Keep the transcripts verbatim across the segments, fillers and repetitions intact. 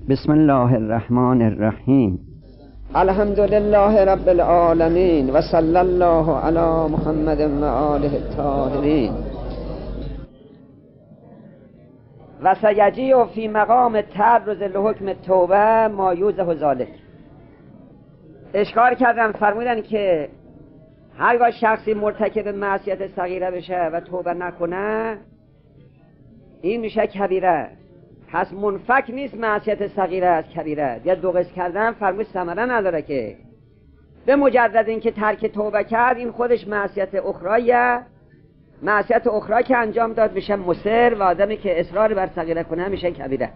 بسم الله الرحمن الرحیم. الحمد لله رب العالمین و صلی الله علی محمد و آله الطاهرین. و سیجیء فی مقام تعرض لحکم توبه ما یوزه ذلک. اشکال کردن فرمودن که هرگاه شخصی مرتکب معصیت صغیره بشه و توبه نکنه این میشه کبیره. پس منفک نیست معصیت صغیره از کبیره. یا دو قسم کردن فرمود ثمره نداره که به مجرد اینکه ترک توبه کرد این خودش معصیت اخرایه. معصیت اخرى که انجام داد میشه مصر و آدمی که اصرار بر صغیره کنه میشه کبیره.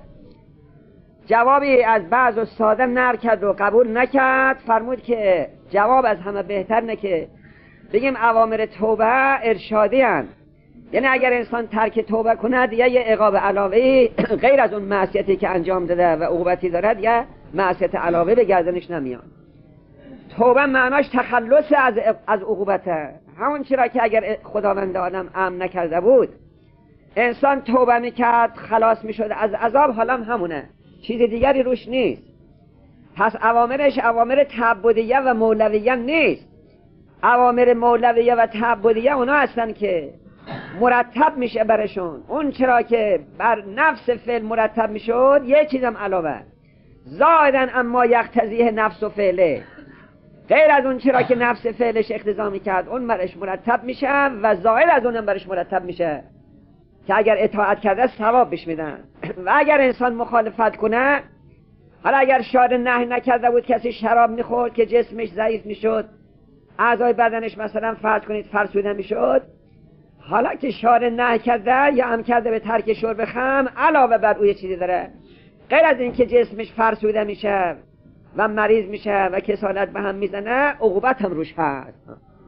جوابی از بعض استادا نر کرد و قبول نکرد. فرمود که جواب از همه بهتر نه که بگیم اوامر توبه ارشادی هن. یعنی اگر انسان ترک توبه کنه دیگه یه عقاب علاوه غیر از اون معصیتی که انجام داده و عقوبتی دارد یا معصیت علاوه به گردنش نمیاد. توبه معناش تخلص از از عقوبته. همون چرا که اگر خداوند عالم امن نکرده بود انسان توبه میکرد خلاص میشد از عذاب، حالا همونه، چیز دیگری روش نیست. پس اوامرش اوامر تعبدیه و مولویه نیست. اوامر مولویه و تعبدیه اونا هستن که مرتب میشه برشون. اون چرا که بر نفس فعل مرتب میشد یه چیزم علاوه زائدن اما یقتضیه نفس و فعله، غیر از اون چرا که نفس فعلش اقتضا میکرد اون برش مرتب میشه و زائد از اونم برش مرتب میشه که اگر اطاعت کرده ثواب بهش میدن. و اگر انسان مخالفت کنه، حالا اگر شارع نهی نکرده بود کسی شراب میخورد که جسمش ضعیف میشد، اعضای بدنش مثلا فرض کنید فرسوده میشد، حالا که شارع نهی کرده یا هم کرده به ترک شرب خمر علاوه بر او یه چیزی داره، غیر از این که جسمش فرسوده میشه و مریض میشه و کسالت به هم میزنه عقوبت هم روش هست.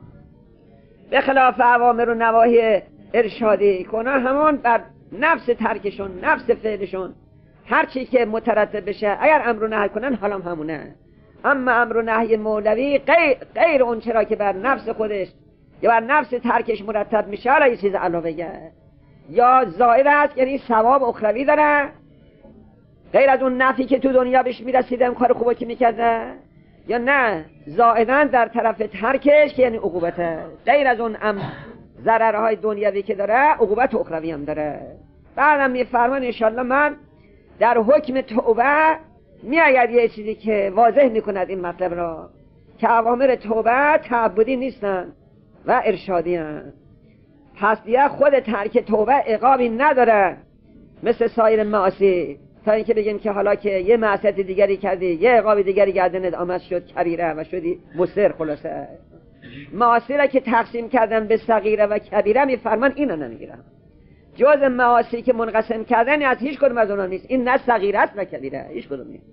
به خلاف اوامر و نواهی ارشادی کنه همون بر نفس ترکشون، نفس فعلشون، هر چی که مترتب بشه اگر امر و نهی کنن حالا هم همونه. اما امر و نهی مولوی غیر, غیر اون چرا که بر نفس خودش یا بر نفس ترکش مرتب میشه حالا یه چیز علاوه یا زائد است، یعنی ثواب اخروی داره غیر از اون نفی که تو دنیا بهش میرسیده اون کار خوبه که میکرده، یا نه زائدن در طرف ترکش که یعنی عقوبته، غیر از اون ام ضررهای دنیوی که داره عقوبت اخروی هم داره. بعدم میفرمان انشالله من در حکم توبه میاید یه چیزی که واضح میکند این مطلب را که اوامر توبه تعبدی نیستن و ارشادی هستند. پس دیگه خود ترک توبه عقابی نداره مثل سایر معاصی، تا اینکه بگیم که حالا که یه معصیت دیگری کردی یه عقاب دیگری گردنت آمد شد کبیره و شدی مصر. خلاصه معاصی را که تقسیم کردن به صغیره و کبیره میفرمان اینو نمیگیرم. جز معاصی که منقسم کردن از هیچ کدوم از اونها نیست، این نه صغیره است نه کبیره، هیچ کدوم نیست.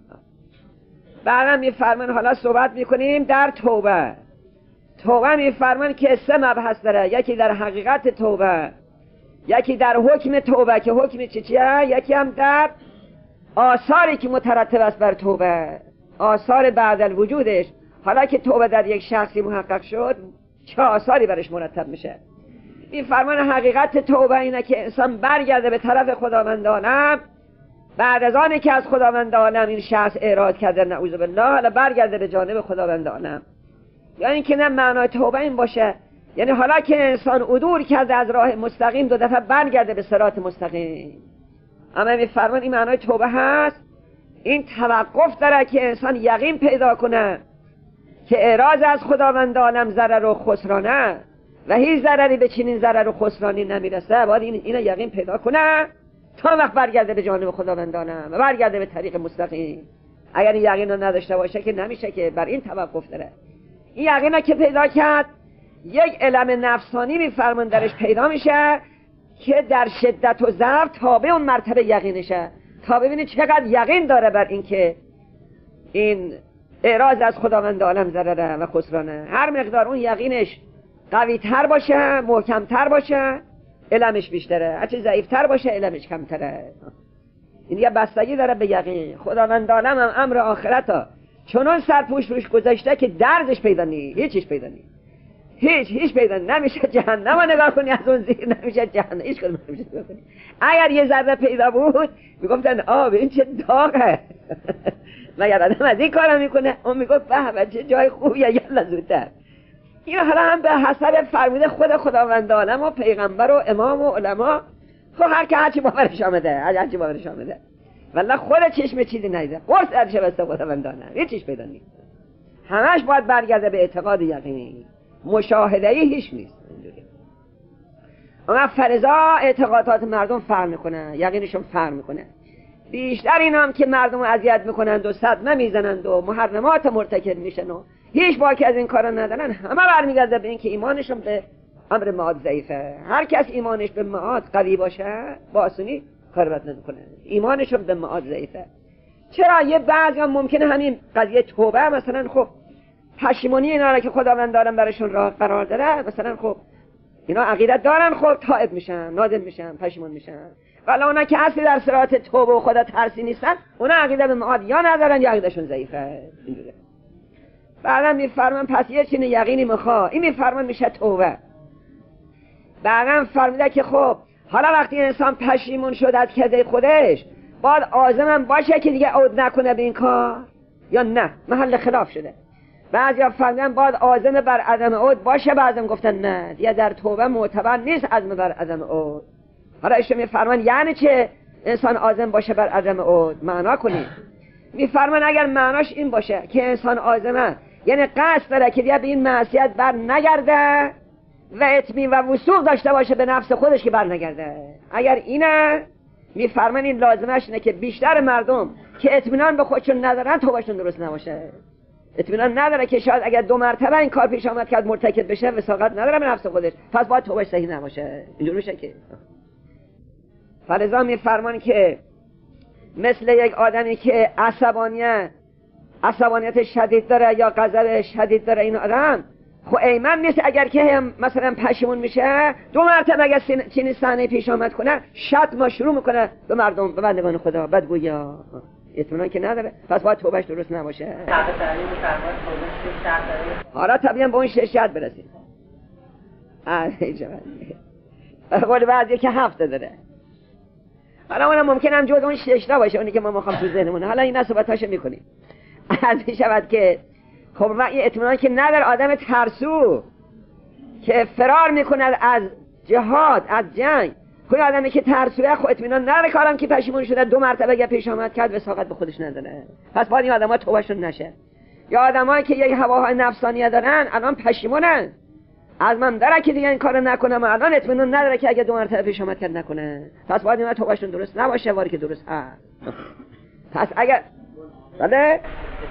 بعدم میفرمان حالا صحبت میکنیم در توبه. توبه میفرمان که سه مبحث داره، یکی در حقیقت توبه، یکی در حکم توبه که حکم چی چیه، یکی هم در آثاری که مترتب است بر توبه، آثار بعد الوجودش. حالا که توبه در یک شخصی محقق شد چه آثاری برش مرتب میشه. این فرمان حقیقت توبه اینه که انسان برگرده به طرف خداوند عالم بعد از آنی که از خداوند عالم این شخص اعراض کرده نعوذ بالله، حالا برگرده به جانب خداوند عالم. یا این که نه معنای توبه این باشه یعنی حالا که انسان عدول کرده از راه مستقیم دو دفعه برگرده به صراط مستقیم. اما میفرمان این معنای توبه هست. این توقف داره که انسان یقین پیدا کنه که اعراض از خداوند عالم ضرر و خسرانه و هیچ ضرری به چنین ضرر و خسرانی نمیرسه. باید این اینو یقین پیدا کنه تا وقت برگرده به جانب خداوند عالم و برگرده به طریق مستقیم. اگر این یقین رو نداشته باشه که نمیشه، که بر این توقف داره. این یقینه که پیدا کرد یک علم نفسانی میفرمان درش پیدا میشه که در شدت و ضعف تابع اون مرتبه یقینشه، تا ببینید چقدر یقین داره بر این که این اعراض از خداوند عالم ضرره و خسرانه. هر مقدار اون یقینش قوی تر باشه، محکم تر باشه، علمش بیشتره. هرچی ضعیف تر باشه علمش کمتره. این یه بستگی داره به یقین. خداوند عالم هم امر آخرت ها چنان سرپوش روش گذاشته که درزش پیدا نی، هیچش پیدا نی، هیچ هیچ پیدا نمیشه. جهنم رو نگاه کنی از اون زیر نمیشه جهنم، هیچ کدوم نمیشه نگاه کنی. اگر یه ذره پیدا بود میگفتن آب این چه داغه، مگر آدم از این کارا میکنه؟ اون میگه به چه جای خوبیه، یلا زودتر. این حالا هم به حسب فرموده خود خداوند عالم و پیغمبر و امام و علما، خب هر که هرچی باورش آمده، هر هرچی باورش آمده. والله خود چشم چیزی ندیده، قرص درشه بسته خداوند عالم، یه چیز پیدا نیست. همش باید برگرده به اعتقاد یقینی، مشاهده‌ای هیچ نیست. اینجوری اما فرضا اعتقادات مردم فرق میکنه، یقینشون فرق میکنه. بیشتر اینا هم که مردم اذیت میکنند و صدمه میزنند و محرمات مرتکب میشن و هیچ باکی از این کارا ندارن، همه برمیگرده به این که ایمانشون به امر معاد ضعیفه. هر کس ایمانش به معاد قوی باشه با آسونی کار بد نمیکنه، ایمانشون به معاد ضعیفه. چرا یه بعضی هم ممکنه همین قضیه توبه مثلا خب پشیمانی اینا را که خداوند دارن براشون راه قرار داره، مثلا خب اینا عقیدت دارن، خب تائب میشن، نادم میشن، پشیمون میشن. ولی اونا که اصلی در صراط توبه و خدا ترسی نیستن، اونا عقیده به معاد یا ندارن یا عقیدشون ضعیفه. اینجوریه. بعدا میفرمان پس یه چیز یقینی میخواد، این میفرمان میشه توبه. بعدا فرمیده که خب حالا وقتی انسان پشیمون شد از کذب خودش، باید عازم باشه که دیگه عود نکنه به این کار یا نه، محل خلاف شده. بعضیا فرمیدن باید عازم بر عدم عود باشه، بعضم گفتن نه دیگه در توبه معتبر نیست عزم بر عدم عود. حالا ایشون میفرمان یعنی چه انسان عازم باشه بر عدم عود؟ معنا کنید. میفرمان اگر معناش این باشه که انسان عازمه، یعنی قصد داره که دیگه به این معصیت بر نگرده و اطمینان و وثوق داشته باشه به نفس خودش که بر نگرده، اگر اینه میفرمان این لازمش اینه که بیشتر مردم که اطمینان به خودشون ندارن توبهشون درست نباشه. اطمینان نداره که شاید اگر دو مرتبه این کار پیش آمد که مرتکب بشه وثاقت نداره به نفس خودش، پس باید توبهش صحیح نباشه. اینجوری میشه که فلذا میفرمان که مثل یک آدمی که عصبانیت عصبانیت شدید داره یا غضب شدید داره، این آدم خب ایمن نیست اگر که مثلا پشیمون میشه دو مرتبه اگر چنین صحنه پیش آمد کنه شتم شروع میکنه به مردم، به بندگان خدا، بدگویا، اطمینان که نداره، پس باید توبهش درست نباشه. حالا طبیعا به اون شش شرط برسیم. قول بعضی که هفته داره، حالا اونم ممکنه هم جز اون شش تا باشه، اونی که ما میخوام تو ذهنمونه. حالا این صحبتاشو میکنیم. از این شود که خب و این اطمینان که نداره آدم ترسو که فرار میکند از جهاد، از جنگ، خود آدمی که ترسوه خب اطمینان نداره که آدم که پشیمون شده دو مرتبه اگه پیش آمد کرد وثاقت به خودش نداره، پس باید این آدم‌ها توبهشون نشه. یا آدمایی که یک هواهای نفسانیه دارن الان پشیمونن، عزمم داره که دیگه این کارو نکنم، الان اطمینان نداره که اگه دو مرتبه پیش آمد کرد نکنه، پس باید این توبهشون درست نباشه، واری که درست هست. پس اگر بله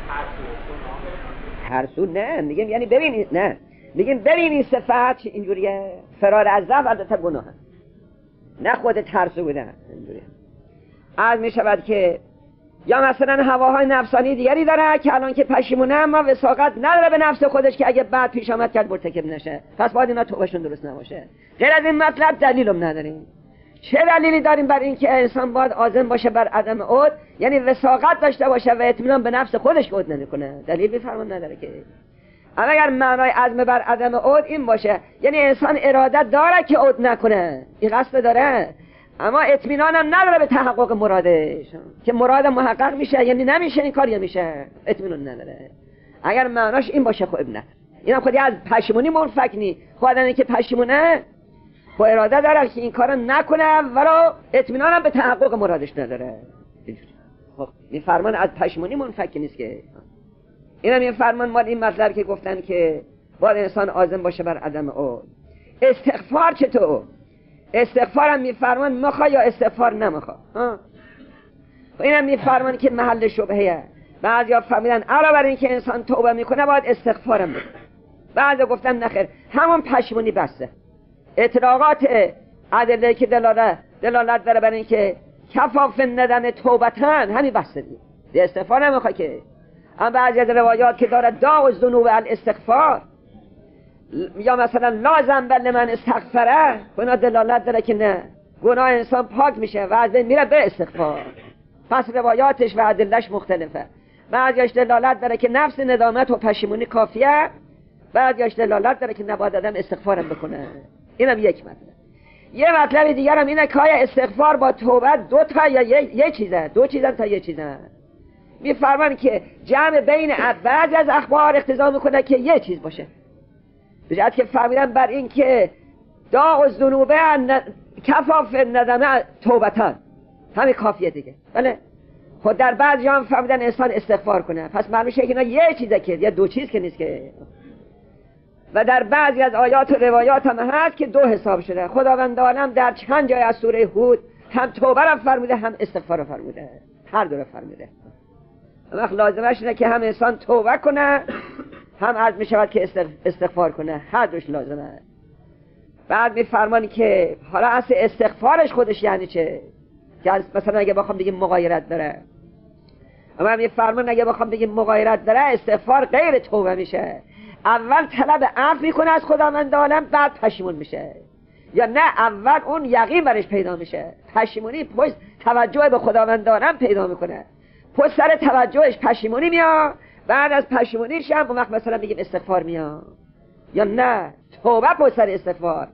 ترسو نه میگیم، یعنی ببینید، نه میگیم ببینید صفت اینجوریه، فرار از ضعف البته گناه هست، نه خود ترسو بودن اینجوریه. از میشود که یا مثلا هواهای نفسانی دیگری داره که الان که پشیمونه اما وثاقت نداره به نفس خودش که اگه بعد پیش آمد کرد مرتکب نشه، پس باید اینا توبهشون درست نباشه. غیر از این مطلب دلیلم نداریم. چه دلیلی داریم بر این که انسان باید عازم باشه بر عدم عود، یعنی وثاقت داشته باشه و اطمینان به نفس خودش که عود نمیکنه؟ دلیل بفرمان نداره که. اما اگر معنای عزم بر عدم عود این باشه یعنی انسان ارادت داره که عود نکنه، این قصد داره، اما اطمینان هم نداره به تحقق مرادش که مراد محقق میشه یعنی نمیشه این کار یا میشه، اطمینان نداره. اگر معناش این باشه خب ابن اینم خودی از پشیمونی منفک نی، خودی که پشیمونه با اراده داره که این کارو نکنه ولی اطمینان هم به تحقق مرادش نداره. خب این فرمان از پشیمونی منفک نیست که. اینم این فرمان مال این مطلب که گفتن که باید انسان عازم باشه بر عدم او. استغفار چطور؟ استغفارم میفرمان مخوا یا استغفار نمخوا؟ ها اینم میفرمان که محل شبهه. بعضیا فهمیدن علاوه بر این که انسان توبه میکنه باید استغفارم بکنه، بعضیا گفتن نخیر همون پشیمونی بسته. اطلاقات ادله که دلالت دلالت داره بر این که کفاف ندم توبتن همین بسته دی استغفار نمیخواد که. اما بعضی از روایات که داره داء الذنوب الاستغفار یا مثلا لازم بل من استغفره، اونا دلالت داره که نه گناه انسان پاک میشه و از میره به استغفار. پس روایاتش و ادلهش مختلفه. بعضیش دلالت داره که نفس ندامت و پشیمونی کافیه، بعضیش دلالت داره که نباید آدم استغفارم بکنه. اینم یک مطلب. یه مطلب دیگر هم اینه که آیا استغفار با توبه دو تا یا یه, یه چیزه، دو چیزن تا یه چیزن. میفرمان که جمع بین بعضی از اخبار اقتضا میکنه که یه چیز باشه، به جهت که فهمیدن بر این که داغ و ذنوبه کفاف ندمه توبتان، همین کافیه دیگه. بله خود در بعض جا هم فهمیدن انسان استغفار کنه، پس معلوم میشه که اینا یه چیزه که یا دو چیز که نیست که. و در بعضی از آیات و روایات هم هست که دو حساب شده. خداوند عالم در چند جای از سوره هود هم توبه را فرموده هم استغفار را فرموده، هر دو را فرموده. وقت لازمش اینه که هم انسان توبه کنه هم عرض میشود که استغفار کنه، هر دوش لازمه. بعد میفرمانی که حالا اصل استغفارش خودش یعنی چه؟ که مثلا اگه بخوام بگیم مغایرت داره، اما میفرمان اگه بخوام بگیم مغایرت داره استغفار غیر توبه میشه. اول طلب عفو میکنه از خداوند عالم، بعد پشیمون میشه. یا نه اول اون یقین برش پیدا میشه، پشیمونی پشت توجه به خداوند عالم پیدا میکنه، پشت سر توجهش پشیمونی میاد، بعد از پشیمونیش هم اون وقت مثلا بگیم استغفار میاد. یا نه توبه پشت سر استغفار.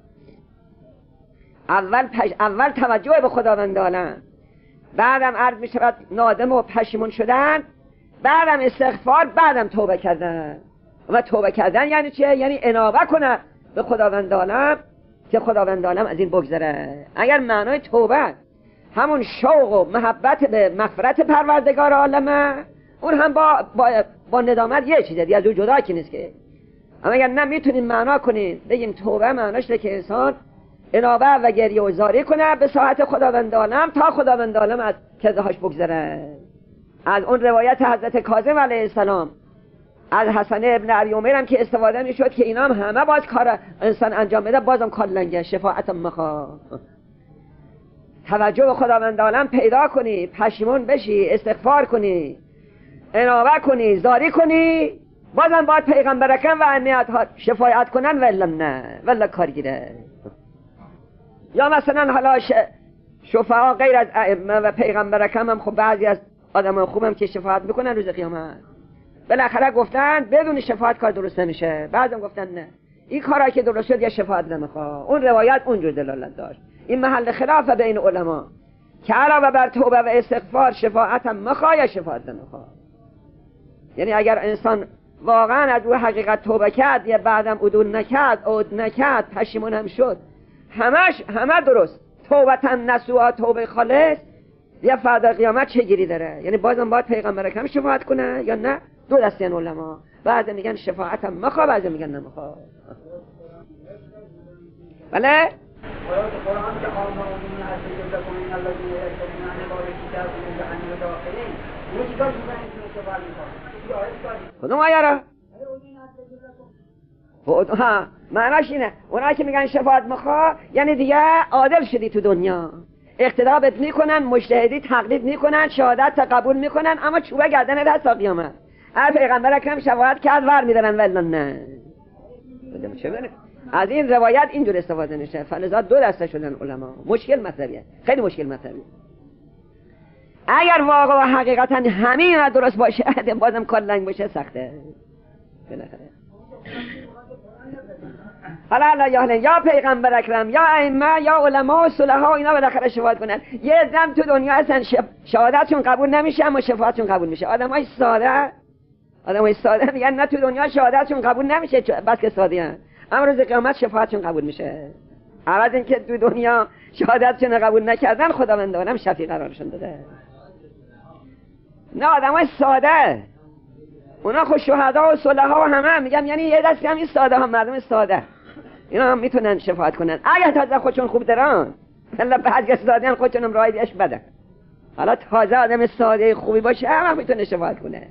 اول پش... اول توجه به خداوند عالم، بعدم عرض میشود نادم و پشیمون شدن، بعدم استغفار، بعدم توبه کردن. و توبه کردن یعنی چه؟ یعنی انابه کنه به خداوند عالم که خداوند عالم از این بگذره. اگر معنای توبه همون شوق و محبت به مغفرت پروردگار عالمه، اون هم با با, با ندامت یه چیزه دیگه، از اون جدا که نیست که. اما اگر نه میتونیم معنا کنیم بگیم توبه معناش اینه که انسان انابه و گریه و زاری کنه به ساعت خداوند عالم تا خداوند عالم از کذاهاش بگذره. از اون روایت حضرت کاظم علیه السلام از حسن ابن ابی عمر هم که استفاده میشد که اینا هم همه باز کار انسان انجام بده بازم کار لنگه، شفاعت مخواه. توجه به خداوند عالم پیدا کنی، پشیمون بشی، استغفار کنی، انابه کنی، زاری کنی، بازم باید پیغمبر اکرم و امیت ها شفاعت کنن ولی نه ولی کارگیره. یا مثلا حالا ش... شفاعا غیر از ائمه و پیغمبر اکرم هم خب بعضی از آدم خوبم که شفاعت میکنن روز قیامت، بالاخره گفتن بدون شفاعت کار درست نمیشه، بعضم گفتن نه این کارا که درست شد یا شفاعت نمیخواد. اون روایت اونجور دلالت داشت. این محل خلاف بین علما که علاوه بر توبه و استغفار شفاعت هم میخواد یا شفاعت نمیخواد. یعنی اگر انسان واقعا از اون حقیقت توبه کرد یا بعدم عدول نکرد، عود نکرد، پشیمون هم شد، همش همه درست، توبتن نسوها، توبه خالص، یا فردا قیامت چه گیری داره؟ یعنی بازم باید پیغمبر اکرم شفاعت کنه یا نه؟ دو دسته علما، بعضی میگن شفاعت هم میخواد، بعضی میگن نمیخواد. بله؟ کدوم آیه را؟ ها معناش اینه اونایی که میگن شفاعت میخواد یعنی دیگه عادل شدی تو دنیا، اقتدا بهت میکنن، مجتهدی تقلید میکنن، شهادت قبول میکنن، اما چوبه گردن ده تا قیامت. هر پیغمبر اکرم شفاعت کرد ور میدارن ولی نه. از این روایت اینجور استفاده نشه، فلذا دو دسته شدن علما. مشکل مطلبیه، خیلی مشکل مطلبیه. اگر واقع و حقیقتا همین درست باشه بازم کار لنگ باشه سخته بالاخره. حالا الله یا یا پیغمبر اکرم یا ائمه یا علما و صلحا اینا بالاخره شفاعت کنن. یه زم تو دنیا هستن شهادتشون قبول نمیشه اما شفاعتشون قبول میشه. آدمای ساده آدمای ساده میگن نه تو دنیا شهادتشون قبول نمیشه بس که ساده ان، اما روز قیامت شفاعتشون قبول میشه. عوض اینکه تو دنیا شهادتشون قبول نکردن خداوند عالم شفیع قرارشون داده. نه آدمای ساده اونا خود شهدا و صلحا و همه میگم یعنی یه دستی همین ساده ها، مردم ساده اینا هم میتونن شفاعت کنن اگه تازه خودشون خوب درن. الا بعضی ساده هم خودشون هم راهی دیش بده. حالا تازه آدم ساده خوبی باشه هم میتونه شفاعت کنه.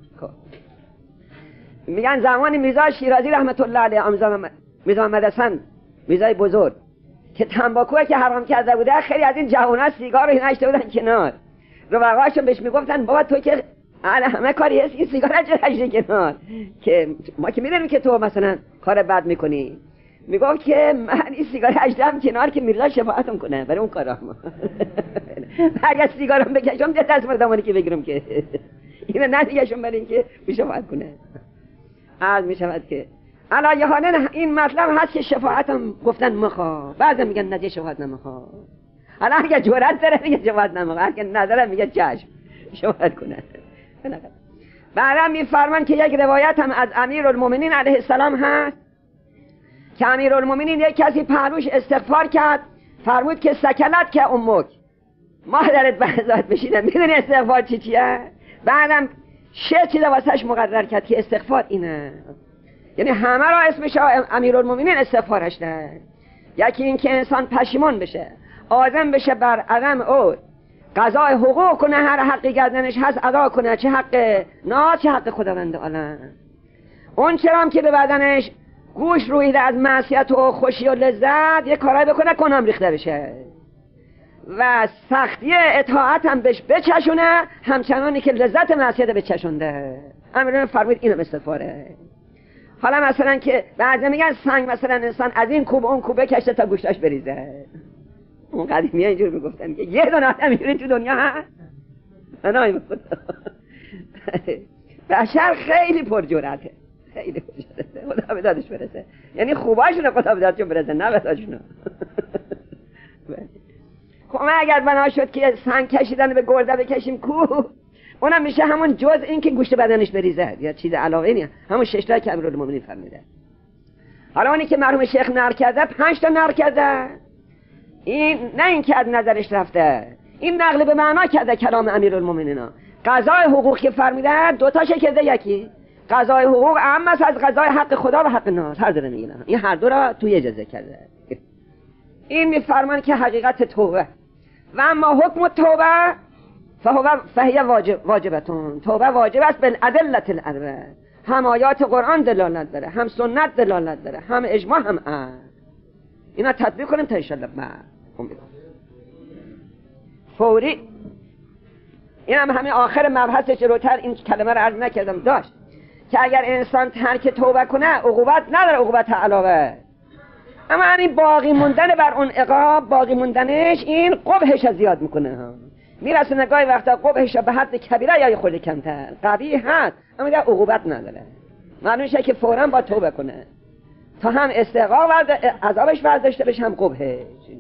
میگن زمان میرزا شیرازی رحمت الله علیه، میرزا محمد حسن میرزای بزرگ که تنباکو که حرام کرده بوده، خیلی از این جوونا سیگار رو اینا اشته بودن کنار، رفقاشون بهش میگفتن بابا تو که انا همه کاری هست این سیگار رو اشته کنار، که ما که میدونیم که تو مثلا کار بد میکنی. میگفت که من این سیگار اشتم کنار که میرزا شفاعتم کنه برای اون کارا. اگه سیگارم بکشم ده دست مردمانی که بگیرم که اینو ندیگشون برای این که شفاعت کنه. عرض میشود که علا یهانه این مطلب هست که شفاعتم گفتن مخواه، بعضا میگن ندیه شفاعت نمخواه. حالا اگه جورت داره میگه شفاعت نمخواه، اگه نداره میگه چشم شفاعت کنه. بعدا میفرمان که یک روایت هم از امیرالمومنین علیه السلام هست که امیرالمومنین یک کسی پهلوش استغفار کرد، فرمود که سکنت که امک، مادرت بهزاد بشیدن. میدونی استغفار چی چیه؟ بعدم شش چیز واسش مقرر کرد که استغفار اینه، یعنی همه را اسمش امیرالمومنین استغفارش نه. یکی این که انسان پشیمان بشه، عازم بشه بر عدم او قضای حقوق کنه، هر حقی گردنش هست ادا کنه، چه حق ناز چه حق خداوند عالم. اون چرام که به بدنش گوش رویده از معصیت و خوشی و لذت یک کارایی بکنه کنم ریخته بشه و سختی اطاعت هم بهش بچشونه، همچنانی که لذت معصیت بچشونده. امیرالمومنین فرمود اینم استغفاره. حالا مثلا که بعضی میگن سنگ مثلا انسان از این کوب اون کوبه کشته تا گوشتاش بریزه. اون قدیمی ها اینجور میگفتن که یه دونه آدم اینجوری تو دنیا هست. نه بشر خیلی پر جرأته، خیلی پر جرأته. خدا به دادش برسه، یعنی خوباشونه خدا به دادشون برسه، نه به دادشون. خب اگر بنا شد که سنگ کشیدن به گرده بکشیم کوه، اونم میشه همون جز این که گوشت بدنش بریزه یا چیز علاوه نیست، همون شش تا که امیرالمومنین فرموده. حالا اونی که مرحوم شیخ نقل کرده پنج تا نقل کرده، این نه این که از نظرش رفته، این نقل به معنا کرده کلام امیرالمومنین. قضای حقوق که فرموده دو تا کرده، یکی قضای حقوق اهم است از قضای حق خدا و حق ناس، هر دو میگن این هر دو را توی اجازه کرده. این میفرمان که حقیقت توبه و اما حکم توبه فهو فهی واجب واجبتون، توبه واجب است بالادله الاربع، هم آیات قرآن دلالت داره، هم سنت دلالت داره، هم اجماع هم عقل. اینا تطبیق کنیم تا ان شاء الله بعد فوری. این هم همین آخر مبحث جلوتر این کلمه رو عرض نکردم داشت که اگر انسان ترک توبه کنه عقوبت نداره، عقوبت علاوه، اما این باقی موندن بر اون عقاب، باقی موندنش این قبحش زیاد میکنه، هم میرسه نگاهی وقتا قبحش به حد کبیره یا خود کمتر قوی هست، اما دیگه عقوبت نداره. معلومه که فوراً با توبه کنه تا هم استحقاق و عذابش برداشته بشه، هم قبحش.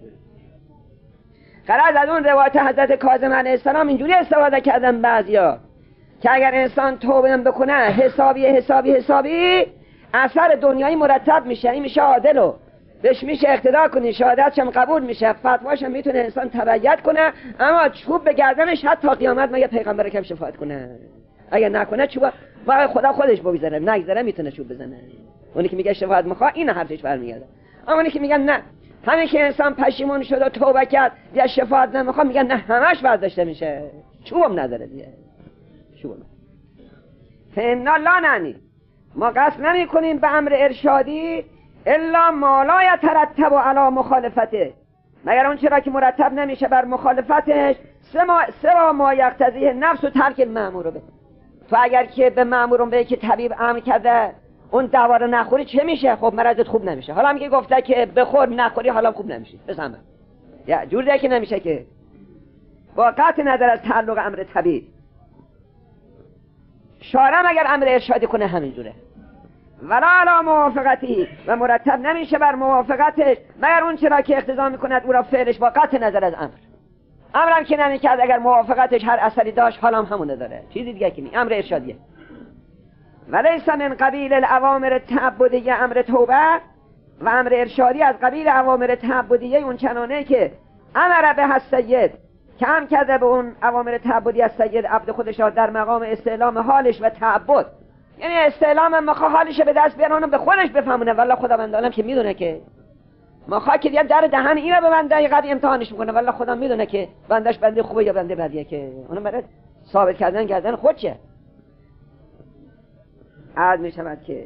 غرض از اون روایت حضرت کاظم علیه السلام اینجوری استفاده کردن بعضیا که اگر انسان توبه بکنه حسابی حسابی حسابی اثر دنیایی مرتب میشه، این میشه عادل و بهش میشه اقتدا کنی، شهادتش هم قبول میشه، فتواش هم میتونه انسان تبعیت کنه، اما چوب به گردنش حتی تا قیامت مگه پیغمبر کم شفاعت کنه. اگر نکنه چوب واقعا خدا خودش بگذاره، نگذره میتونه چوب بزنه. اونی که میگه شفاعت میخواد این حرفش برمیگرده، اما اونی که میگن نه همین که انسان پشیمون شد و توبه کرد یا شفاعت نمیخواد، میگن نه همش برداشته میشه، چوبم نداره دیگه. چوب فإنا لا نعنی، ما قصد نمی کنیم به امر ارشادی الا ما لا یترتب علی مخالفته، مگر اون چرا که مرتب نمیشه بر مخالفتش، سوا ما یقتضیه نفس و ترک المأمور به. تو اگر که به مأمورون به که طبیب امر کرده اون دوا رو نخوری چه میشه؟ خب مرضت خوب نمیشه. حالا میگه گفته که بخور نخوری حالا خوب نمیشه، بسامه یا جور دیگه که نمیشه که. با قطع نظر از تعلق امر طبیب، شارع اگر امر ارشادی کنه همینجوره، ولا علی موافقتی، و مرتب نمیشه بر موافقتش مگر اون چرا که اقتضا میکند او را فعلش با قطع نظر از امر. امرم که نمیکرد اگر موافقتش هر اثری داشت حالا هم همونه داره، چیزی دیگه که نی، امر ارشادیه. ولیس من قبیل الاوامر تعبدیه امر توبه، و امر ارشادی از قبیل اوامر تعبدیه اون چنانه که امر به السید، که هم کرده به اون اوامر تعبدی از سید عبد خودش در مقام استعلام حالش و تعبد، یعنی استعلام مخواه حالش به دست بیارن به خودش بفهمونه. والله خداوند عالم که میدونه که مخواه که دیگه در دهن اینو به بنده قبی امتحانش میکنه، والله خدا میدونه که بندش بنده خوبه یا بنده بدیه، که اونم برای ثابت کردن کردن خودشه. عرض میشود که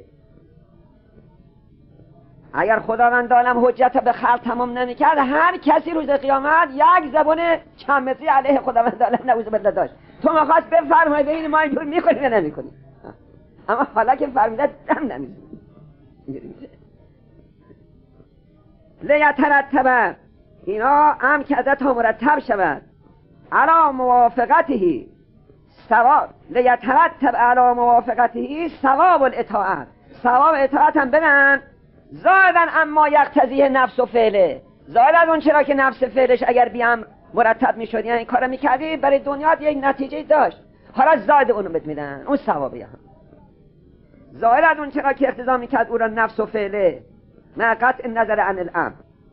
اگر خداوند عالم حجت به خلق تمام نمیکرد، هر کسی روز قیامت یک زبان چند متری علیه خداوند عالم نعوذ بالله داشت. تو میخواست بفرمای ببینی ما اینجور میکنیم یا نمیکنیم، اما حالا که فرمیده دم نمیزه. لیترتب، اینا هم کرده تا مرتب شود، علی موافقته ثواب، لیترتب علی موافقته ثواب الاطاعت، ثواب اطاعت هم بدن زادن اما یقتضیه نفس و فعله، زاد از اون چرا که نفس فعلش اگر بیام مرتب میشد، یعنی این کارو میکردی برای دنیا یک نتیجه داشت. حالا زاد اونو بهت میدن، اون ثوابه هم ظاهر از اون چرا که اقتضا میکرد او را نفس و فعله مع قطع نظر عن الامر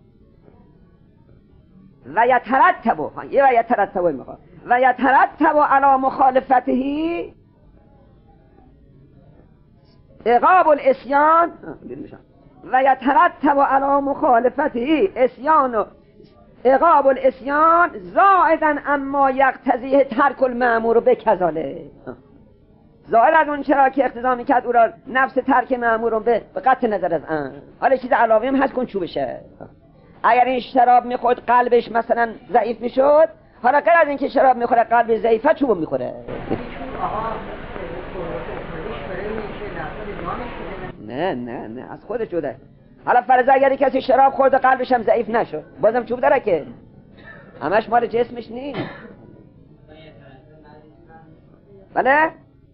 و یترتب و یترتب میخواد و یترتب علی مخالفته عقاب الاسیان و یترتب علی مخالفته اسیان و عقاب الاسیان زائدا اما یقتضیه ترک المأمور بکذاله. ظاهر از اون چرا که اقتضا میکرد او را نفس ترک مأمور به قطع نظر از آن. حالا چیز علاوه هم هست کن چوب بشه. اگر این شراب میخورد قلبش مثلا ضعیف میشد، حالا غیر از این که شراب میخوره قلب ضعیفه چوب میخوره. نه نه نه از خودش شده. حالا فرض اگر کسی شراب خورد و قلبش هم ضعیف نشد، بازم چوب داره که همش مال جسمش نیست. بله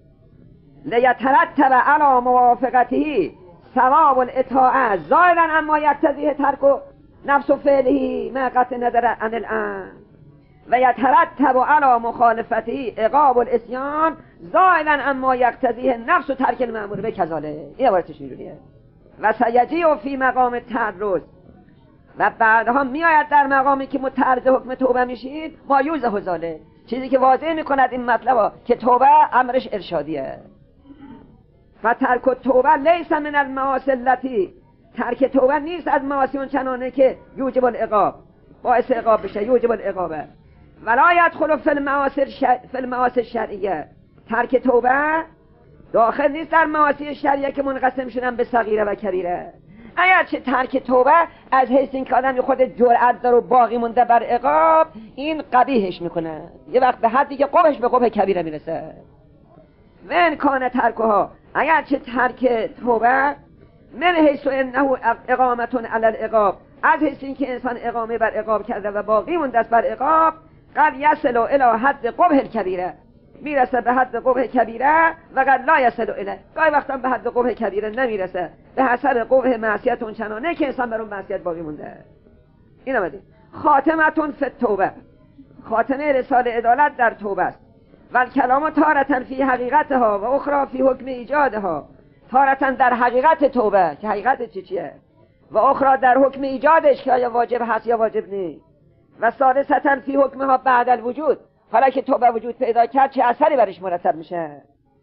لیترتب علی موافقته ثواب الاطاعه ظاهرا اما یقتضیه ترک نفس و فعله مع قطع نظر عن الامر و یترتب علی مخالفته عقاب الاسیان ظاهرا اما یقتضیه نفس و ترک المأمور بکذاله. این عبارتش اینجوریه. و سیجیء فی مقام تعرض و بعدها میآید در مقامی که متعرض حکم توبه میشید ما یوزه ذالک، چیزی که واضح میکند این مطلب که توبه امرش ارشادیه. و ترک توبه لیس من المعاصی التي ترک توبه نیست از معاصی اون چنانه که یوجب العقاب باعث عقاب بشه، یوجب العقابه. ولا يدخل فی المعاصی فی المعاصی الشرعیه، ترک توبه داخل نیست در معاصی شرعیه که منقسم شدن به صغیره و کبیره. اگر چه ترک توبه از حیث این که آدم خود جرأت داره و باقی مونده بر عقاب، این قبیحش میکنه، یه وقت به حدی که قبحش به قبح کبیره میرسه. و ان کان ترکها، اگر چه ترک توبه من حیث انه اقامتون علی العقاب، از حیث این که انسان اقامه بر عقاب کرده و باقی مونده است بر عقاب، قد یصل الی حد قبح الکبیره، میرسه به حد قبح کبیره و قد لا یصل الی، گاهی وقتا به حد قبح کبیره نمیرسه به حسب قبح معصیت اون چنانه که انسان بر اون معصیت باقی مونده. این آمده خاتمتون فی التوبه، خاتمه رساله عدالت در توبه است. و کلام تارتن فی حقیقتها و اخرى فی حکم ایجادها، تارتن در حقیقت توبه که حقیقت چی چیه و اخرى در حکم ایجادش که آیا واجب هست یا واجب نیست. و ثالثتن فی حکمها بعد الوجود، حالا که توبه وجود پیدا کرد چه اثری برش مرتب میشه.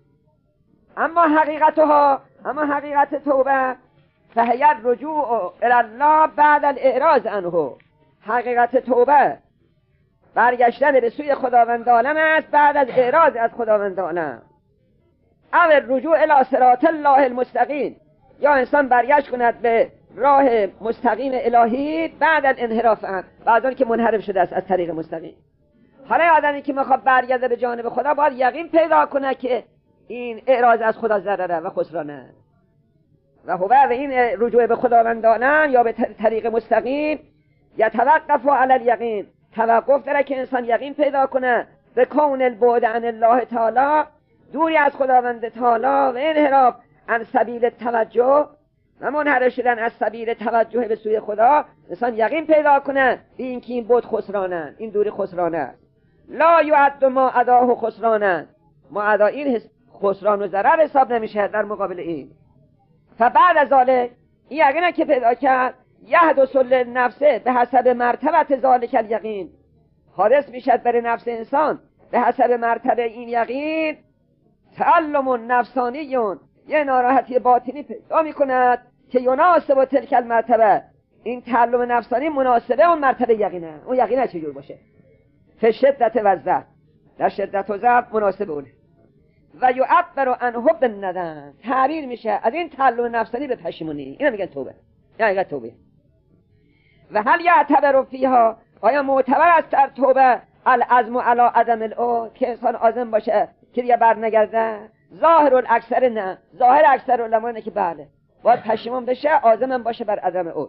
اما حقیقتها، اما حقیقت توبه فهی الرجوع الی الله بعد الاعراض عنه، حقیقت توبه برگشتن به سوی خداوند عالم است بعد از اعراض از خداوند عالم. او الرجوع الی صراط الله المستقیم، یا انسان برگشت کند به راه مستقیم الهی بعد از انحراف عنه، بعد آن که منحرف شده است از طریق مستقیم. حالا آدمی که میخواد برگرده به جانب خدا باید یقین پیدا کنه که این اعراض از خدا ضرره و خسرانه و هو و این رجوع به خداوند عالم یا به طریق مستقیم یتوقف علی الیقین، توقف داره که انسان یقین پیدا کنه به کون البعد عن الله تعالی، دوری از خداوند تعالی و انحراف عن سبیل توجه و منحرف شدن از سبیل توجه به سوی خدا، انسان یقین پیدا کنه به این که این بعد خسرانه، این دوری خسرانه. لا یعد ما اداه خسرانه، ما ادا این خسران و ضرر حساب نمیشه در مقابل این. فبعد از ذالک، این یقینه که پیدا کرد یحدث للنفس به حسب مرتبت ذالک الیقین، حادث میشد برای نفس انسان به حسب مرتبه این یقین تعلم نفسانیون، یه ناراحتی باطنی پیدا میکند که یناسب تلک المرتبه، این تعلم نفسانی مناسبه اون مرتبه یقینه. اون یقینه چجور باشه؟ فی شدت و ضعف، در شدت و ضعف مناسب اونه. و یعبر عن حب الندم، تعبیر میشه از این تعلم نفسانی به پشیمونی. اینا میگن توبه، یا حقیقت توبه. و هل یعتبر فیها، آیا معتبر است در توبه العزم علی عدم العود، که انسان عازم باشه که دیگه بر نگرده؟ ظاهر الاکثر نه، ظاهر اکثر علما اینه که بله باید پشیمون بشه، عازم باشه بر عدم العود.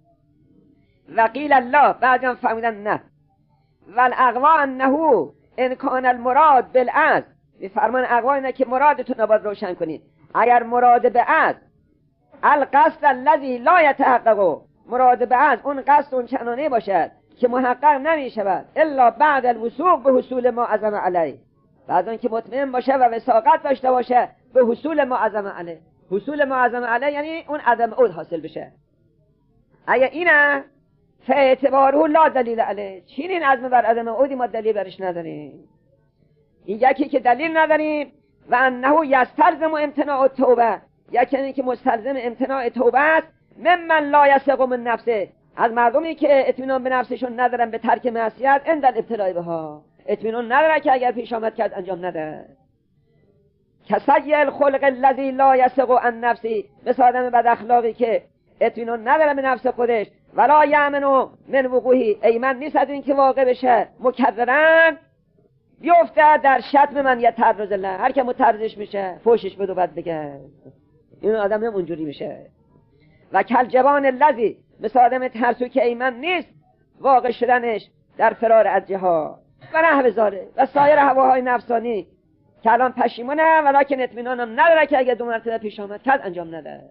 و قیل الله، بعضی فهمیدن نه. و الاقوا انه ان کان المراد بالعزم، میفرمان اقوا اینه که مرادتون رو باید روشن کنید. اگر مراد به عزم القصد الذی لا یتحقق، مراد به عزم اون قصد اون چنانه باشد که محقق نمی شود الا بعد الوصول به حصول ما عزم علیه، بعد اون که مطمئن باشه و وثاقت داشته باشه به حصول معظم علیه. حصول معظم علیه یعنی اون عدم عود حاصل بشه. اگه اینه فاعتباره لا دلیل علیه، چین این عزم بر عدم عودی ما دلیل برش نداریم. این یکی که دلیل نداریم و انه یستلزم امتناع توبه، یکی اینه که مستلزم امتناع توبه است. ممن لا یثق من نفسه، از مردمی که اطمینان به نفسشون ندارن به ترک معصیت عند الابتلاء بها، اطمینان نداره که اگر پیش آمد کرد انجام نده. کسیء الخلق الذی لا یثق عن نفسی، مثل آدم بد اخلاقی که اطمینان نداره به نفس خودش ولا یأمن من وقوعه، ایمن نیست از این که واقع بشه، مکررن بیفته در شتم من یتعرض له، هر که متعرضش میشه فوشش بدو بد بگه، این آدم هم اونجوری میشه. و کل جوان الذی، مثل آدم ترسو که ایمن نیست واقع شدنش در فرار از جهاد و نحو ذالک و سایر هواهای نفسانی که الان پشیمونه ولکن اطمینانم نداره که اگه دو مرتبه پیش آمد کرد انجام نده.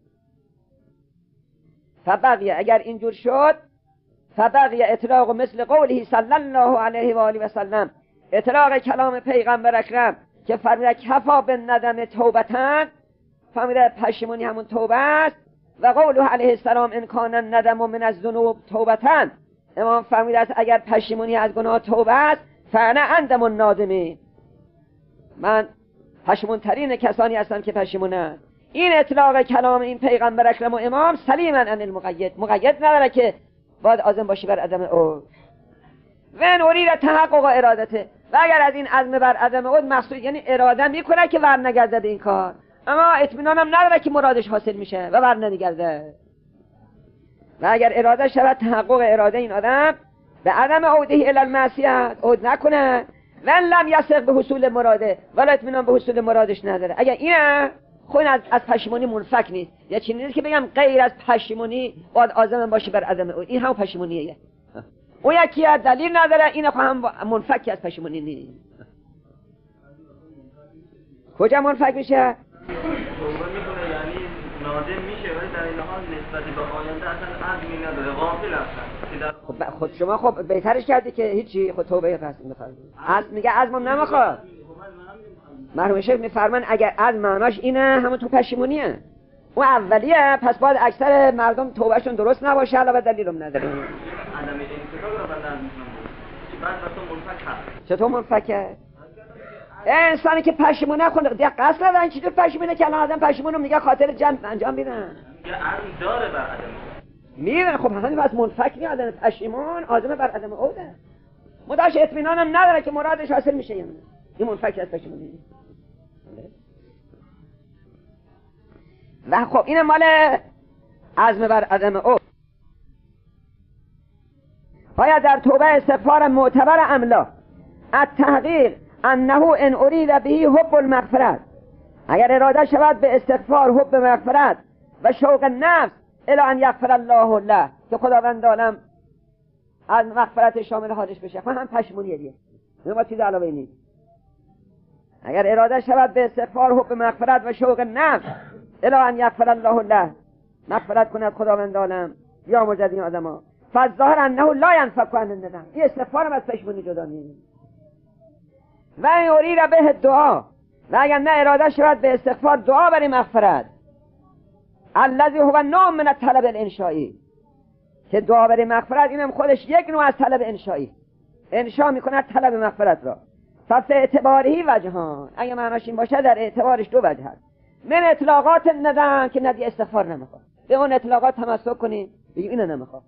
فبقی، اگر اینجور شد فبقی اطلاق مثل قوله صلی الله علیه و آله و سلم، اطلاق کلام پیغمبر اکرم که فرموده کفا بالندم توبتن، فرموده پشیمونی همون توبه است. و قوله علیه السلام ان کان الندم من الذنوب توبتن، امام فرموده است اگر پشیمونی از گناه توبه است فانا اندم النادمین، من پشیمون ترین کسانی هستم که پشیمونم. این اطلاق کلام این پیغمبر اکرم و امام سلیما عن المقید، مقید نداره که باید عازم باشی بر عدم عود. و ان ارید تحقق ارادته، و اگر از این عزم بر عدم عود مقصود یعنی اراده میکنه که ور نگرده به این کار، اما اطمینانم نداره که مرادش حاصل میشه و ور نمیگرده. و اگر اراده شود تحقق اراده این آدم به عدم عوده الی المعصیت، عود نکنه و لم یثق به حصول مراده، ولی اطمینان به حصول مرادش نداره. اگر اینه خود از, از پشیمونی منفک نیست، یا چیزی نیست که بگم غیر از پشیمونی باید عازم باشی بر عدم عود، این هم پشیمونیه. اون یکی دلیل نداره، این هم منفکی از پشیمونی نیست. کجا منفک میشه؟ توبه میکنه یعنی نادم میشه ولی در این حال نسبت به آینده اصلا عزمی نداره، غافل هستن. خب خود شما خب بهترش کردی که هیچی، خود توبه پس میخواد. از میگه عزمم نمیخواد. مرحوم شیخ میفرمان اگر عزم معناش اینه همون تو پشیمونیه. اون اولیه، پس باید اکثر مردم توبهشون درست نباشه علاوه دلیلم نداره. عدم انتقال رو بندر میکنم. بعد واسه منفک هست. چطور منفکه؟ انسانی که پشیمونه خود دیگه قصد ندارن چطور پشیمونه که الان آدم پشیمونه میگه خاطر جمع انجام میدن. یه عزم داره بر عدم. میدن خب همین بس منفک نیست، آدم پشیمون عازم بر عدم عوده. مداش اطمینانم نداره که مرادش حاصل میشه، یعنی این منفک از پشیمونی. و خب این مال عزم بر عدم عود. باید در توبه استغفار معتبر املا التحقیق انه ان ارید به حب المغفرت، اگر اراده شود به استغفار حب مغفرت و شوق نفس الی ان یغفر الله له، که خداوند عالم از مغفرت شامل حالش بشه، خب هم پشیمونیه دیگه، ما چیز علاوه نیست. اگر اراده شود به استغفار حب مغفرت و شوق نفس الی ان یغفر الله له، مغفرت کند خداوند عالم یا مجد این آدما، فالظاهر انه لا ينفك عن الندم، این استغفار هم از پشیمونی جدا نیست. و این ارید به دعا، و اگر نه اراده شود به استغفار دعا برای مغفرت الذی هو نوع من الطلب الانشایی، که دعا برای مغفرت اینم خودش یک نوع از طلب انشایی، انشا میکند طلب مغفرت را. پس اعتباری وجهان، اگه معناش این باشه در اعتبارش دو وجه هست. من اطلاقات ندن که ندی استغفار نمیخواد، به اون اطلاقات تمسک کنی بگیم اینو نمیخواد،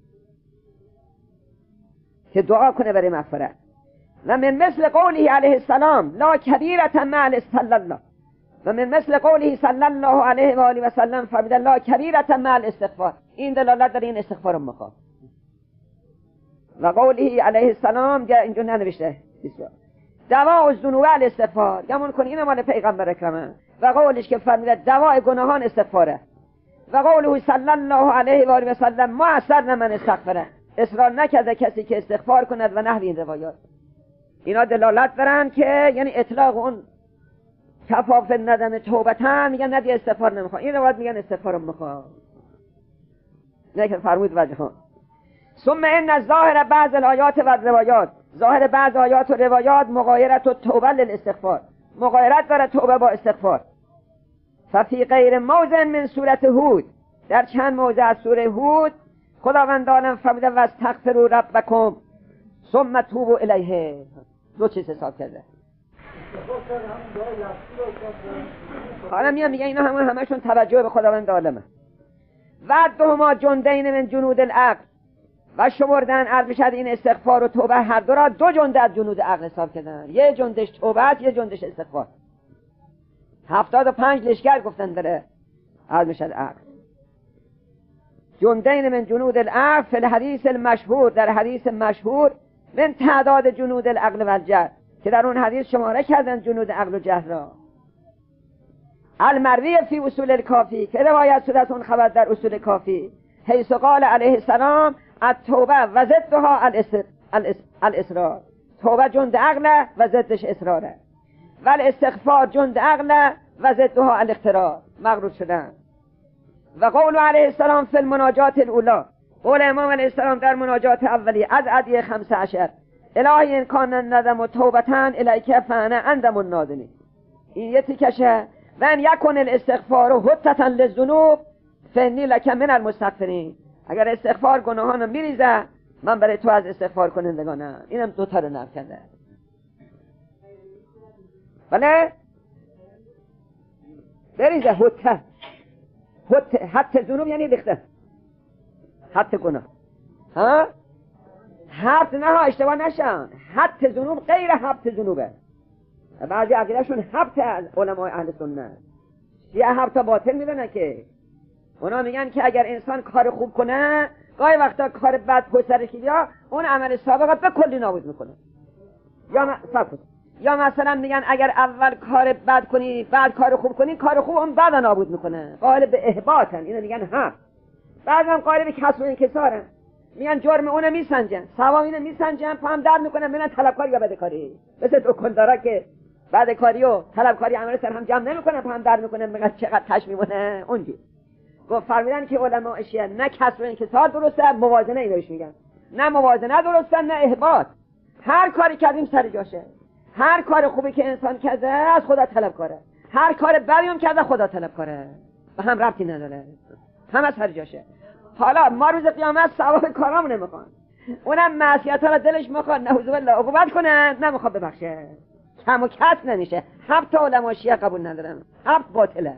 که دعا کنه برای مغفرت. و من مثل قوله علیه السلام لا کبیرة مع الاستغفار، و من مثل قوله صلی الله علیه و آله و سلم فرمود لا کبیرة مع الاستغفار، این دلالت داره این استغفار رو میخواد. و قوله علیه السلام اینجا ننوشته دواء الذنوب الاستغفار، گمون کن این مال پیغمبر اکرمه. و قولش که فرموده دواء گناهان استغفاره. و قوله صلی الله علیه و آله و سلم ما اثر من استغفره، اصرار نکرده کسی که استغفار کند و نحوی این روایات. اینا دلالت دارن که یعنی اطلاق اون کفاف ندم توبتن، میگن ندی استغفار نمیخواد، این روایت میگن استغفار میخواد، نه که فرمود وجهان. ثم ان الظاهر بعض الآیات و الروایات ظاهر بعض آیات و روایات مغایرت و توبه للاستغفار، مغایرت داره توبه با استغفار. ففی غیر موضع من سورت هود، در چند موضع از سوره هود خداوند عالم فرموده واستغفروا ربکم ثم توبوا الیه. دو چیز حساب کرده. حالا میان میگن اینا همون همشون توجه به خداوند عالمه. و دوما جندین من جنود العقل، و شمردن عرض میشد این استغفار و توبه هر دو را دو جنده از جنود عقل حساب کردن. یه جندش توبه است، یه جندش استغفار. هفتاد و پنج لشکر گفتن داره عرض میشد عقل. جندین من جنود العقل فی الحدیث المشهور، در حدیث مشهور من تعداد جنود العقل و الجهل، که در اون حدیث شماره کردن جنود عقل و جهل را. المروی فی اصول الکافی، که روایت شده از اون خبر در اصول کافی، حیث قال علیه السلام التوبه و ضدها الاصرار، توبه جند عقل و ضدش اصراره، و الاستغفار جند عقل و ضدها الاختراع، مغرور شدن. و قول علیه السلام فی المناجات الاولی، قول امام علیه السلام در مناجات اولی از عدیه خمسه عشر، الهی ان کان الندم و توبتن الیک فانا اندم النادمین. این یه تیکشه. و ان یکن الاستغفار حتتا للذنوب فانی لک من المستغفرین، اگر استغفار گناهانو میریزه من برای تو از استغفار کنندگانم. اینم دو تا رو نقل کرده. بله بریزه حتتا، حت حت ذنوب یعنی ریخته، حت گناه. ها حت نه اشتباه نشن، حت ذنوب غیر حت ذنوبه. بعضی عقیدهشون حبت از علمای اهل سنت، یه حبت باطل میدونن که اونا میگن که اگر انسان کار خوب کنه گاهی وقتا کار بد پسرش بیا اون عمل سابقه به کلی نابود میکنه. یا م... یا مثلا میگن اگر اول کار بد کنی بعد کار خوب کنی کار خوب اون بعد نابود میکنه. قائل به احباطن، اینو میگن ها. بعضی هم قائل به کسب و انکسارن، میگن جرم اونو میسنجن، ثواب اینو میسنجن، پام درد میکنن، میگن طلبکاری یا بدکاری. مثل دکاندارا که بدکاری و طلبکاری عمل سر هم جمع نمیکنن، پام درد میکنن، میگن چقدر تش میمونه اونجوری. گفت فرمودن که علما اشیاء نه کسب و انکسار درسته، موازنه اینوش میگن. نه موازنه درسته نه احباط. هر کاری کردیم سر جاشه. هر کار خوبی که انسان کرده از خدا طلب کاره، هر کار بدی هم کرده خدا طلب کاره، به هم ربطی نداره، همه سر جاشه. حالا ما روز قیامت ثواب کارامون نمیخوان، اونم معصیت‌ها را دلش میخواد نعوذ بالله عقوبت کنه، نمیخواد ببخشه، کم و کس نمیشه. هفت علما شیعه قبول ندارن، هفت باطله.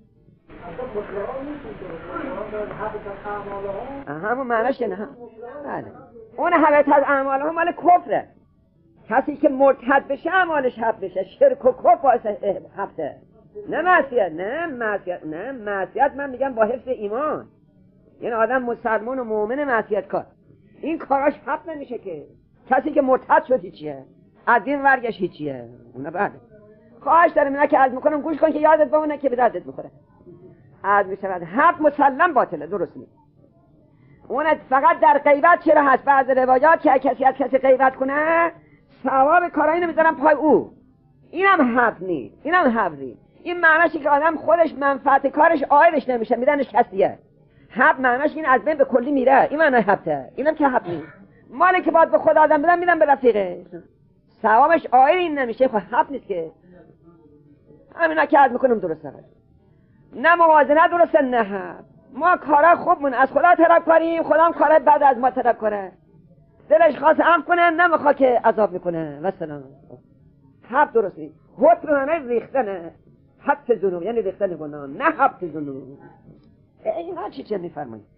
همون معناش نه. بله اون حالت از اعمالهم مال کفره. کسی که مرتد بشه اعمالش حبط بشه، شرک و کفر باعث حبطه، نه معصیت. نه معصیت، نه معصیت من میگم با حفظ ایمان، یعنی آدم مسلمان و مؤمن معصیت کار این کاراش حبط نمیشه که. کسی که مرتد شد هیچیه، از دین ورگش هیچیه. اونه بعد خواهش دارم اینا که عرض میکنم گوش کن که یادت بمونه که به دردت میخوره. عرض میشود حبط مسلم باطله، درست نیست. اون فقط در غیبت چرا هست؟ بعض روایات که کسی از کسی غیبت کنه ثواب کارایی نمیذارن پای او، اینم حبط نیست، اینم حبط نیست. این معنیشه که آدم خودش منفعت کارش عایدش نمیشه، میدنش کسیه. حبط معنیش این از بین به کلی میره، این معنی حبطه. اینم که حبط نیست. مالی که باید به خدا آدم بدن میدن به رفیقه، ثوابش عاید این نمیشه، خب حبط نیست که. همینا که عرض میکنم درسته، نه موازنه درسته نه حبط. ما کارا خوبمون از خدا طلب کنیم، خدا هم کارا بد از ما طلب کنه. دلش خواست عفو کنه، نمیخواد که عذاب میکنه. مثلا حبط درست نیست. حبط معنی ریختنه، حبط ذنوب یعنی ریختن گناه، نه حبط ذنوب. اینا چی چه میفرمایید؟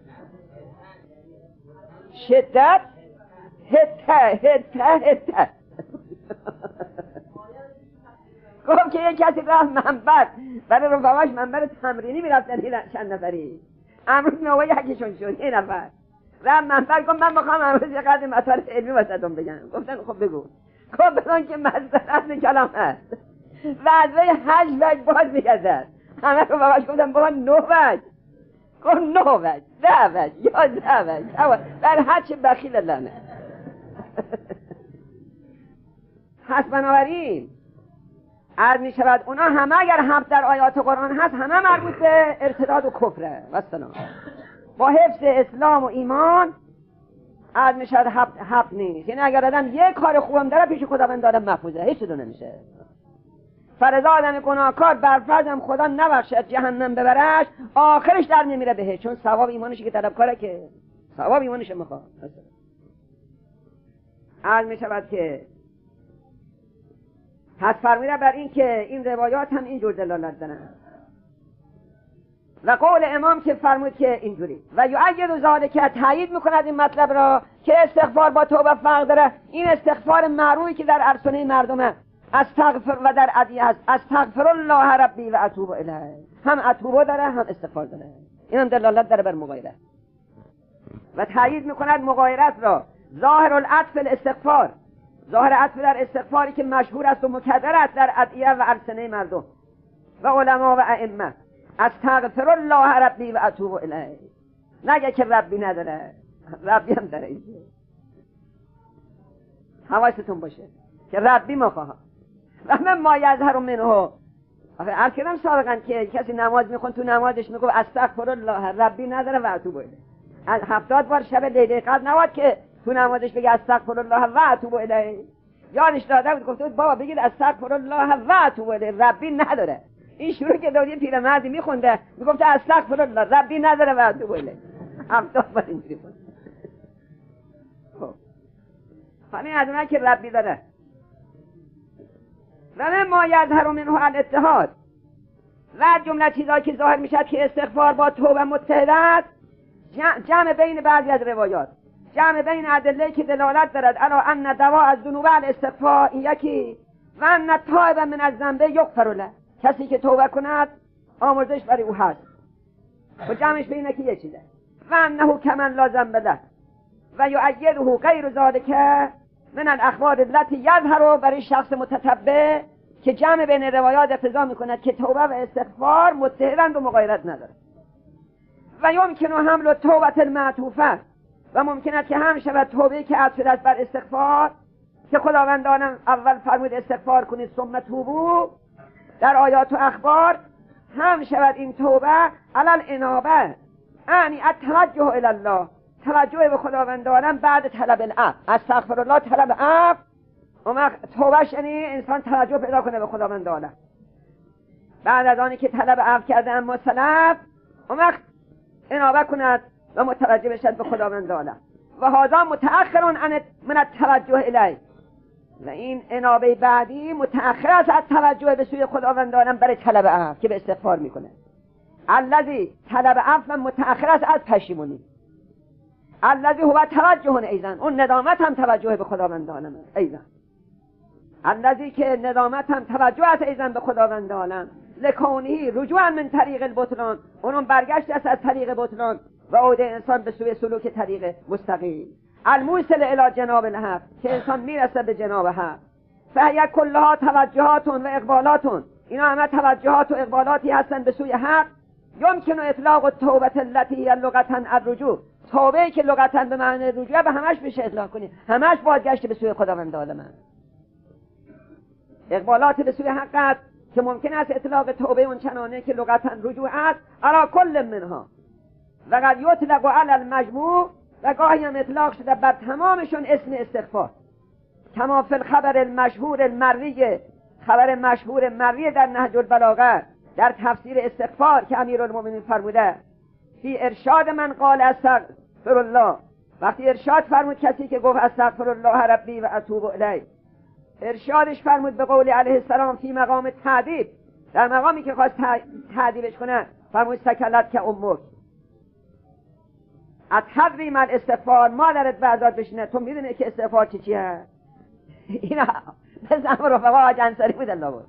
شدت هته هته هته. گفت که یک کسی رفت منبر، برای رفقاش منبر تمرینی میرفتن چند نفری. امروز نوعی یکیشون شد، یه نفر رفت منبر گفت من میخوام امروز یه قدر مطالب علمی واسهتون بگم. گفتن خب بگو. گفت بدون که مصدر اصل کلام هست وعظه هشت وجه باز میگذد. همه رفقاش گفتن بابا نه وجه. گفت نه وجه، ده وجه، یازده وجه، در هر چه بخیل لانه. پس بنابراین عرض می شود اونا همه اگر حبط در آیات قرآن هست همه مربوط به ارتداد و کفره و سلام. با حفظ اسلام و ایمان از میشد حق, حق نیست. یعنی اگر آدم یک کار خوبم داره پیش خداوند آدم محفوظه، هیچ چیزی نمیشه. فرض آدم گناهکار بر فرضم خدا نبخشد جهنم ببرش، آخرش در نمیره بهش، چون ثواب ایمانش که طلبکاره، که ثواب ایمانش میخواد. عرض میشود که پس فرمیده بر این که این روایات هم اینجور دلالت دارن. و قول امام که فرمود که اینجوری و یؤید ذالک که تایید میکند این مطلب را که استغفار با توبه فرق داره. این استغفار معروفی که در ارسنه مردمه، استغفر و در ادعیه هست استغفر الله ربی و اتوب الیه، هم اتوبه داره هم استغفار داره. این هم دلالت داره بر مغایرت و تایید میکند مغایرت را. ظاهر العطف الاستغفار، ظاهر عطف در استغفاری که مشهور است و مکرر است در ادعیه و ارسنه مردم و علما و ائمه، استغفر الله ربی و اتوب الیه. نگه که ربی نداره، ربی هم داره. اینجا حواستون باشه که ربی مخواه و من ما یظهر منه. عرض کردم سابقا که کسی نماز میخوند تو نمازش میگفت استغفر الله ربی نداره و اتوب الیه. از هفتاد بار شب لیله قدر نواد که تو نمازش بگه استغفر الله و اتوب الیه. یادش داده بود گفته بود بابا بگید استغفر الله و اتوب الیه، ربی نداره. این شروع که دادی پیرمردی میخونده میگفته استغفر الله ربی نداره و اتوب الیه. هفتاد بار اینجوری بود. خب همین از اونها که ربی داره. و من ما یظهر منه الاتحاد، و جمله چیزایی که ظاهر میشد که استغفار با توبه متحد است، جمع بین بعضی از روایات، جمع بین ادله که دلالت دارد الا ان دوا از ذنوب الاستغفار این یکی و ان تائب من الذنب یغفر له، کسی که توبه کند آمرزش برای او هست. و جمعش بین که یک چیزه و انه کمن لا ذنب له و یؤیده غیر ذلک من الاخبار التي یظهر برای شخص متتبع، که جمع بین روایات اقتضا میکند که توبه و استغفار متحدند و مغایرت نداره. و یمکن حمل توبه المعطوفه، و ممکن که هم شود توبه که عطف شده است بر استغفار، که خداوندان اول فرمود استغفار کنید ثم توبو در آیات و اخبار، هم شود این توبه علل انابه، یعنی التوجه الی الله، توجه به خداوندان بعد طلب العفو. استغفر الله طلب عفو، اما توبه یعنی انسان توجه پیدا کنه به خداوندان بعد از آنی که طلب عفو کرده اما سلف، اما انابه کند و متوجه بشد به خداوندان. و هذا متأخر عن من التوجه الیه، و این انابه بعدی متأخر است از توجه به سوی خداوندان برای طلب عفو که به استغفار میکنه. الذی طلب عفو متأخر است از پشیمونی. الذی هو توجه ایضا، اون ندامت هم توجه به خداوندان ایضا. الذی که ندامت هم توجه است ایضا به خداوندان، لکونی رجوعا من طریق البطلان، اونم برگشت است از طریق بطلان و عود انسان به سوی سلوک طریق مستقیم الموصل الی جناب الحق، که انسان میرسه به جناب حق. فهی کلها توجهات و اقبالات، اینا همه توجهات و اقبالاتی هستند به سوی حق. یمکن اطلاق التوبه التي هي لغتا الرجوع، توبه که لغتا به معنی رجوع به همش بشه اطلاق کنی، همش بازگشت به سوی خداوند عالم. اقبالات به سوی حق است که ممکن است اطلاق توبه اون چنانه که لغتا رجوع است علی کل منها، و قد یطلق علی المجموع، و گاهی هم اطلاق شده بر تمامشون اسم استغفار، کما فی الخبر المشهور المری، خبر مشهور مری در نهج البلاغه در تفسیر استغفار که امیرالمومنین فرموده فی ارشاد من قال استغفر الله، وقتی ارشاد فرمود کسی که گفت استغفر الله ربی و اتوب الیه، ارشادش فرمود به قول علیه السلام فی مقام تعذیب، در مقامی که خواست تعذیبش کنه فرمود سکلت که امک اتحضری من استغفار، مادرت برداد بشینه، تو میدونی که استغفار چی چیه؟ اینا بزن رفقا حاج انصاری بود الله بود.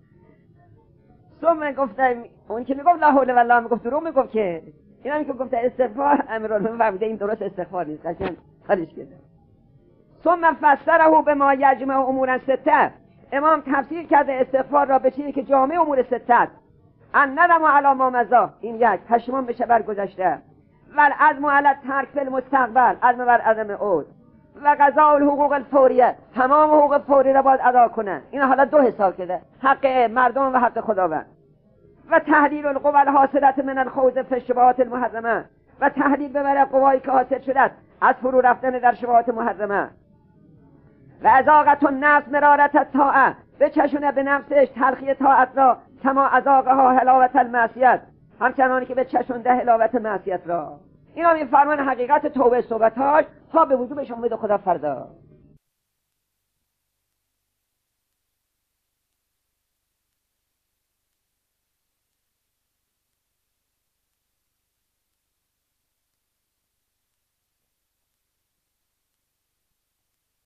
ثم گفتم اون که میگفت لا حول والله میگفت درو میگفت که اینا میگفت گفت استغفار، امیرالمومنین فهمیده این درست استغفار نیست، قشنگ خالیش کرده. ثم فسره به ما یجمع امور سته، امام تفسیر کرده استغفار را به چیزی که جامع امور سته است. ان ندم علی ما مضی، این یک پشیمان بشه بر گذشته، و عزم علی ترک فی المستقبل، عزم بر عدم عود، و قضاء الحقوق الفوریه، تمام حقوق فوری را باید ادا کنن. این حالا دو حساب کرده، حق مردم و حق خداوند. و تحلیل القوى الحاصله من الخوض فی الشبهات المحرمه، و تحلیل ببره قوایی که حاصل شده است از فرو رفتن در شبهات محرمه. و ازاقت النفس مرارت الطاعه، بچشونه به نفسش تلخی طاعت را، کما ازاقها حلاوت المعصیت، همچنانی که به چشونده حلاوت معصیت را. اینا میفرمان حقیقت توبه صحبتاش تا به وجوبش امید خدا فردا.